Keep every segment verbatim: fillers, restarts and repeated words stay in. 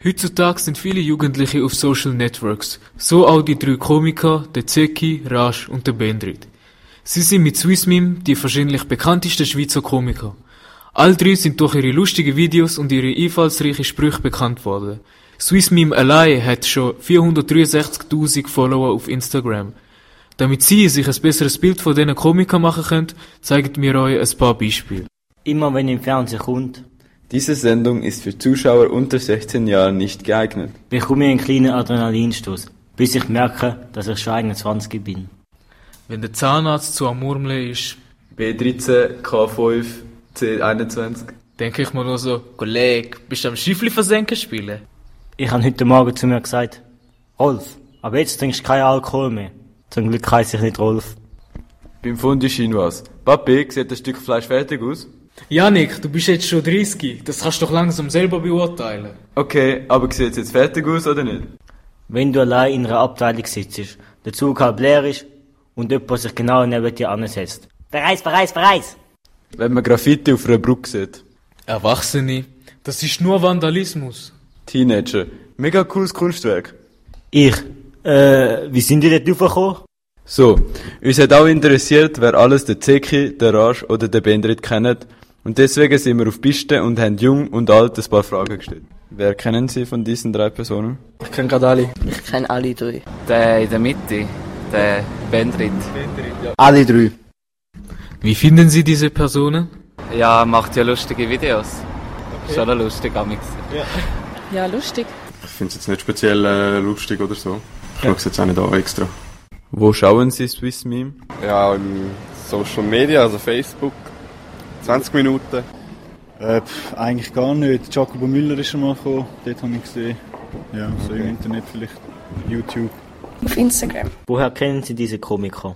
Heutzutage sind viele Jugendliche auf Social Networks, so auch die drei Komiker, der Zeki, Raj und der Bendrit. Sie sind mit Swissmeme die wahrscheinlich bekanntesten Schweizer Komiker. All drei sind durch ihre lustigen Videos und ihre einfallsreichen Sprüche bekannt worden. Swissmeme allein hat schon vierhundertdreiundsechzigtausend Follower auf Instagram. Damit Sie sich ein besseres Bild von diesen Komikern machen können, zeigen wir euch ein paar Beispiele. Immer wenn im Fernsehen kommt, diese Sendung ist für Zuschauer unter sechzehn Jahren nicht geeignet. bekomme ich einen kleinen Adrenalinstoß, bis ich merke, dass ich schon einundzwanzig bin. Wenn der Zahnarzt zu am Murmeln ist, B dreizehn, K fünf, C einundzwanzig. denke ich mir nur so, Kollege, bist du am Schiffli versenken spielen? Ich habe heute Morgen zu mir gesagt, Rolf, aber jetzt trinkst du keinen Alkohol mehr. Zum Glück heisst ich nicht Rolf. Beim Fundi was. Papi, sieht das Stück Fleisch fertig aus? Janik, du bist jetzt schon dreißig, das kannst du doch langsam selber beurteilen. Okay, aber sieht es jetzt fertig aus oder nicht? Wenn du allein in einer Abteilung sitzt, der Zug halb leer ist und jemand sich genau neben dir ansetzt. Bereits, bereits, bereits! Wenn man Graffiti auf einer Brücke sieht. Erwachsene, das ist nur Vandalismus. Teenager, mega cooles Kunstwerk. Ich, äh, wie sind die dort raufgekommen? So, uns hat auch interessiert, wer alles den Zeki, den Raj oder den Bendrit kennt. Und deswegen sind wir auf Piste und haben jung und alt ein paar Fragen gestellt. Wer kennen Sie von diesen drei Personen? Ich kenne gerade alle. Ich kenne alle drei. Der in der Mitte, der Bendrit. Alle drei. Wie finden Sie diese Personen? Ja, macht ja lustige Videos. Okay. Schon lustig, amix. Ja. Ja, lustig. Ich finde es jetzt nicht speziell äh, lustig oder so. Ich schaue es jetzt auch nicht an extra. Wo schauen Sie Swissmeme? Ja, im Social Media, also Facebook. zwanzig Minuten. Äh, pff, eigentlich gar nicht. Jacobo Müller ist schon mal gekommen. Dort habe ich gesehen. Ja, so okay. Im Internet vielleicht. YouTube. Auf Instagram. Woher kennen Sie diese Komiker?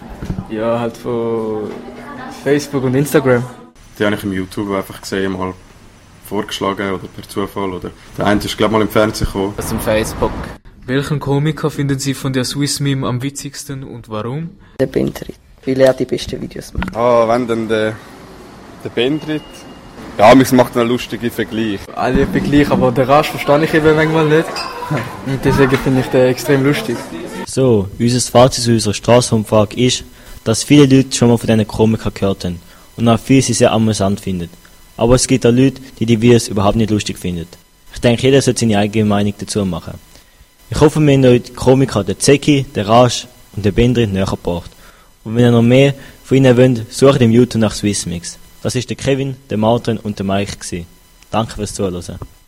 Ja, halt von Facebook und Instagram. Die habe ich im YouTube einfach gesehen, mal vorgeschlagen oder per Zufall. Oder der eine ist, glaube ich, mal im Fernsehen gekommen. Aus dem Facebook. Welchen Komiker finden Sie von der Swissmeme am witzigsten und warum? Der Bendrit, weil er die besten Videos macht. Ah, wenn dann der, der Bendrit. Ja, mich macht einen lustigen Vergleich. Alle Vergleich, aber den Raj verstehe ich eben manchmal nicht. Und deswegen finde ich den extrem lustig. So, unser Fazit zu unserer Straßenumfrage ist, dass viele Leute schon mal von diesen Komikern gehört haben und auch viele sie sehr amüsant finden. Aber es gibt auch Leute, die die Videos überhaupt nicht lustig finden. Ich denke, jeder sollte seine eigene Meinung dazu machen. Ich hoffe, wir haben euch die Komiker, der Zeki, der Raj und der Bendrit näher gebracht. Und wenn ihr noch mehr von ihnen wollt, sucht im YouTube nach Swissmix. Das ist der Kevin, der Martin und der Mike gewesen. Danke fürs Zuhören.